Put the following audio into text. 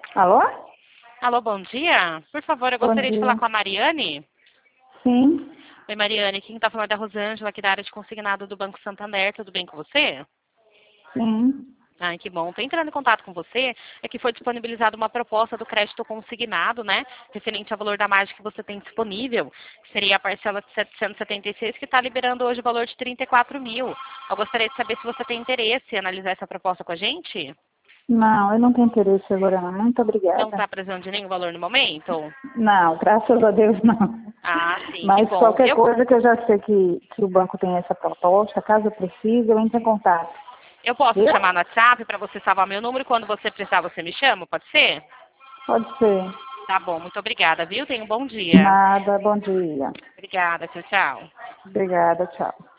Alô? Alô, bom dia. Por favor, eu Bom gostaria de dia. falar com a Mariane. Sim, Oi, Mariane. Quem está falando é a Rosângela, aqui da área de consignado do Banco Santander. Tudo bem com você? sim. Ai, que bom. Estou entrando em contato com você. É que foi disponibilizada uma proposta do crédito consignado, né? Referente ao valor da margem que você tem disponível. Que seria a parcela de 776, que está liberando hoje o valor de 34 mil. Eu gostaria de saber se você tem interesse em analisar essa proposta com a gente. Não, eu não tenho interesse agora não. Muito Não obrigada. está precisando de nenhum valor no momento? Não, graças a Deus não. Ah, sim, que Mas bom. qualquer coisa que eu já sei que o banco tem essa proposta, caso eu precise, eu entro em contato. Eu posso te Viu? chamar no WhatsApp para você salvar meu número e quando você precisar você me chama, pode ser? Pode ser. Tá bom, muito obrigada, viu? Tenha um bom dia. Nada, bom dia. Obrigada, tchau, tchau. Obrigada, tchau.